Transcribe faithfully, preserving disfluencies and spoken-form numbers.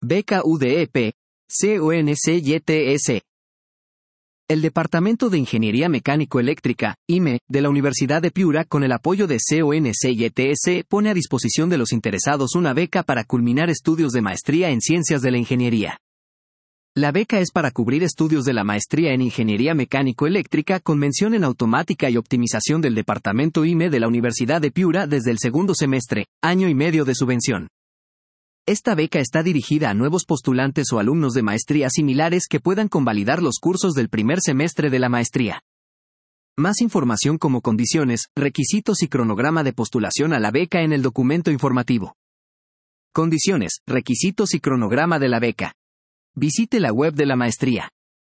Beca U D E P, C O N C Y T S. El Departamento de Ingeniería Mecánico-Eléctrica, I M E, de la Universidad de Piura, con el apoyo de C O N C Y T S, pone a disposición de los interesados una beca para culminar estudios de maestría en Ciencias de la Ingeniería. La beca es para cubrir estudios de la maestría en Ingeniería Mecánico-Eléctrica con mención en automática y optimización del Departamento I M E de la Universidad de Piura desde el segundo semestre, año y medio de subvención. Esta beca está dirigida a nuevos postulantes o alumnos de maestría similares que puedan convalidar los cursos del primer semestre de la maestría. Más información como condiciones, requisitos y cronograma de postulación a la beca en el documento informativo. Condiciones, requisitos y cronograma de la beca. Visite la web de la maestría.